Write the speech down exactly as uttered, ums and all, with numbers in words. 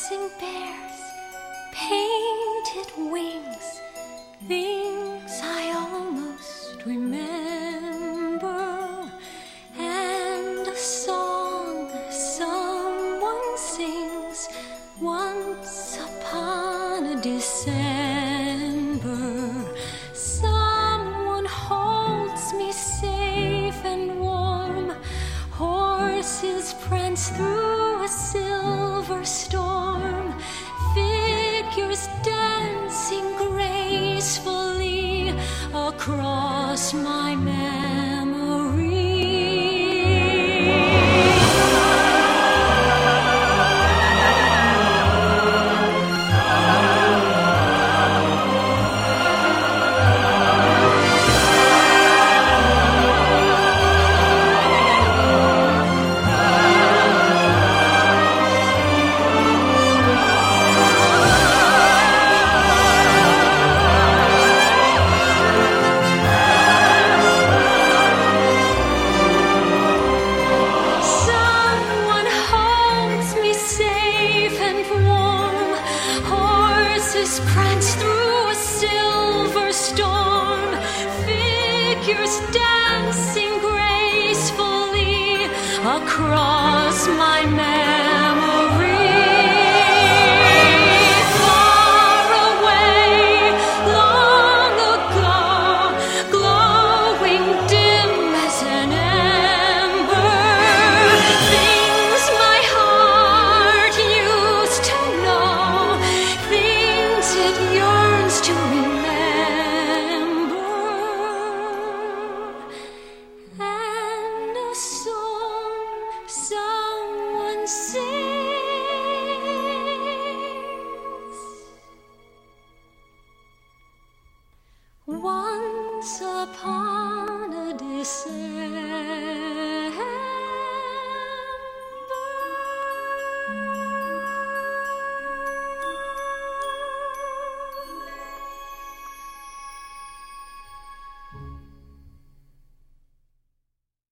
dancing bears, painted wings, things I almost remember, and a song someone sings once upon a December. Someone holds me safe and warm, horses prance through a silver storm, figures dancing gracefully across my memory. Prance through a silver storm, figures dancing gracefully across my memory.